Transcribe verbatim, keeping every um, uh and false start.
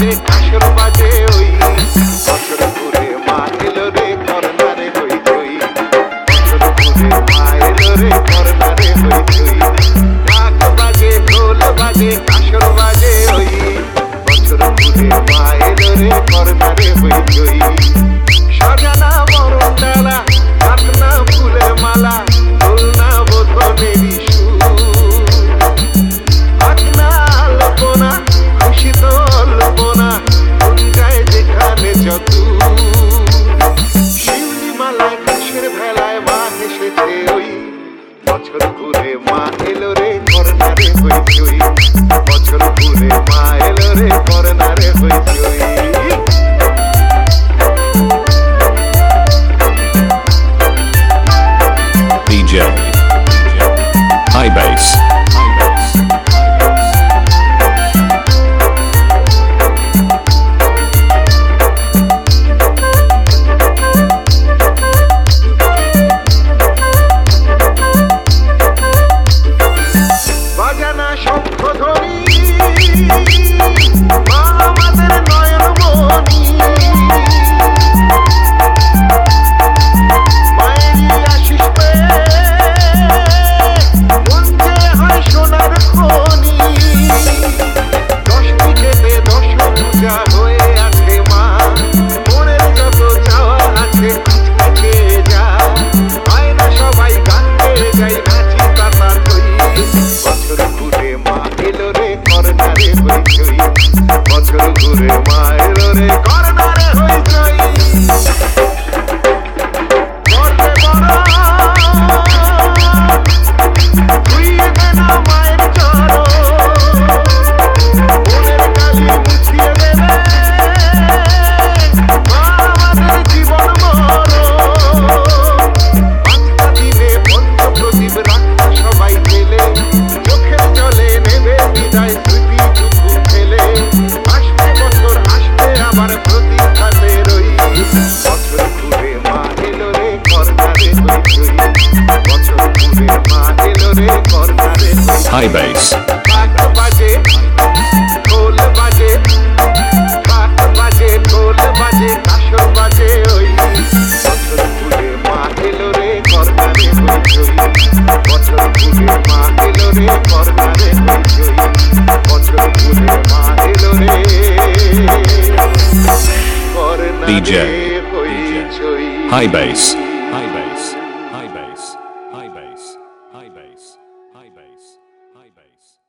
বাজে কাসর বাজে ওই বছর ঘুরে মা এলো রে করনারে হই চই বছর ঘুরে মা এলো রে করনারে হই চই ঢাক বাজে ঢোল বাজে কাসর বাজে ওই বছর ঘুরে মা এলো রে করনারে হই চই সাজানা বরণ ডালা হাতনা ফুলের মালা দোলনা বোধনেরই বছর ঘুরে মা এলো রে করনারে হই চই বছর ঘুরে মা এলো রে করনারে হই চই D J High Bass বছর ঘুরে মা এলো রে করনারে হই চই করতে বড় ধুইয়ে দে না মায়ের চরণ মনের কালি মুছিয়ে দেবে মা আমাদের জীবন মরণ পাঁচটা দিনে পঞ্চপ্রদীপ রাখা সবাই পেলে চোখের জলে নেবে বিদায় স্মৃতিটুকু ফেলে আসবে বছর আসবে আবার প্রতীক্ষাতে রই বছর ঘুরে মা এলো রে করনারে হই চই বছর ঘুরে মা এলো রে করনারে High Bass ঢাক বাজে ঢোল বাজে ঢাক বাজে ঢোল বাজে কাসর বাজে ওই বছর ঘুরে মা এলো রে করনারে হই চই বছর ঘুরে মা এলো রে করনারে হই চই বছর ঘুরে মা এলো রে D J হই চই High Bass High Bass High Bass High Bass High Bass High Bass High Bass